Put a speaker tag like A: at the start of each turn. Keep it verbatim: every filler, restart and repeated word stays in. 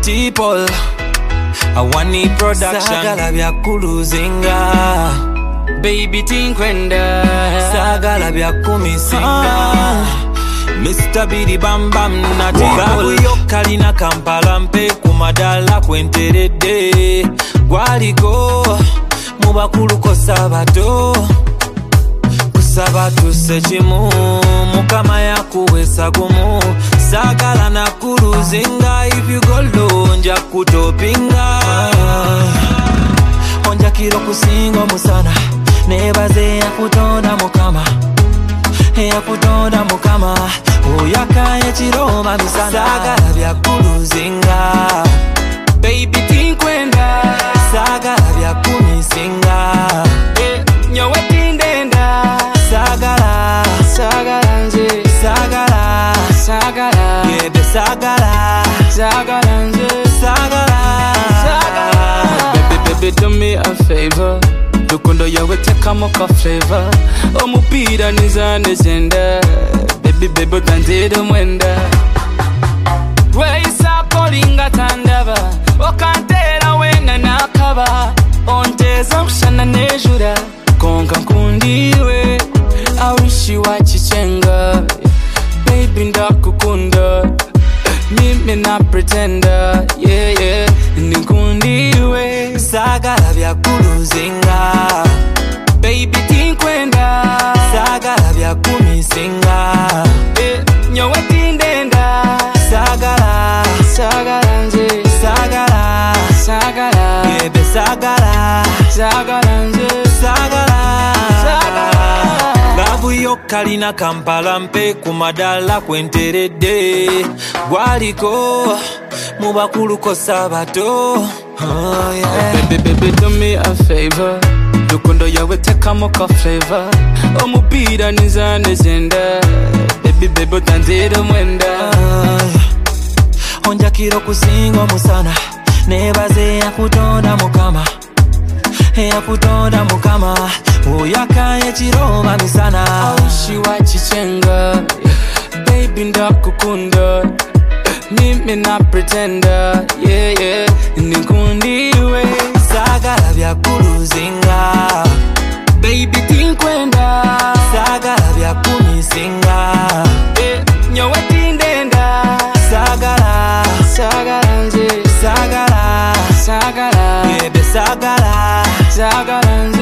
A: T-Paul Awani production Sagala bya kuluzinga Baby tinkwenda Sagala bya kumisinga Mister Bidi Bam Bam na T-Paul Kalina Kampala mpe kumadala kwenterede Gwaliko mubakulu kosabato Kusabatu sechimu Mukama ya kuwesa gumu Sagala na kuluzinga If you go low nja kutopinga Onja kilo kusingo musana Nebaze ya kutonda mukama Ya kutonda mukama Uyaka ya chiroma misana Sagala bya kuluzinga Baby tinkwenda Sagala bya kumisinga eh, nyowe tindenda Sagala Sagala nje Sagala Sagala Yebe Sagala Sagala nje Sagala Sagala Baby baby do me a favor Lukundo yawe teka moka flavor Omupira nizane zenda Baby baby utanzira mwenda Dweisa polinga tandava Okantera wena nakaba Onteza mshana nejura Konka kundiwe Awishi wachichenga Baby ndakukunda Mimi na pretender Yeah yeah Nikundiwe Sagala bya kuluzinga Baby tinkwenda Sagala bya kumisinga eh, nyowe tindenda Sagala Sagala nje Sagala Sagala Yebe Sagala Sagala nje Sagala Sagala Gabu yo kalina Kampala mpe kumadala kwenterede Gwaliko mubakulu kosabato oh, yeah. Baby baby do me a favor Lukundo yawe teka moka flavor Omupira nizane zenda Baby baby utanzira mwenda uh, Onja kiro kusingo musana Nebaze ya kutonda mukama Ya kutonda mukama Uyaka ya chiroma misana Aushi wachichenga Baby ndakukunda Mimi na pretender Yeah yeah Nikundiwe Sagala bya kuluzinga Baby tinkwenda Sagala bya kumisinga eh, nyowe tindenda Sagala Sagala nje Sagala Sagala Yebe Sagala Sagala nje